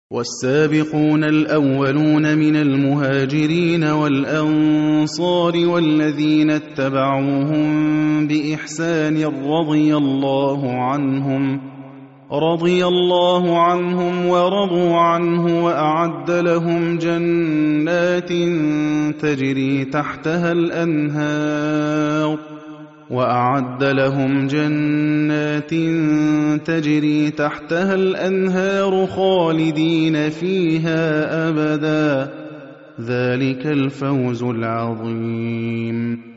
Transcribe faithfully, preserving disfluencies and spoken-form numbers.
وَالسَّابِقُونَ الْأَوَّلُونَ مِنَ الْمُهَاجِرِينَ وَالْأَنصَارِ وَالَّذِينَ اتَّبَعُوهُم بِإِحْسَانٍ رَّضِيَ اللَّهُ عنهم رضي الله عنهم ورضوا عنه وأعد لهم جنات تجري تحتها الأنهار وأعد لهم جنات تجري تحتها الأنهار خالدين فيها أبدا ذلك الفوز العظيم.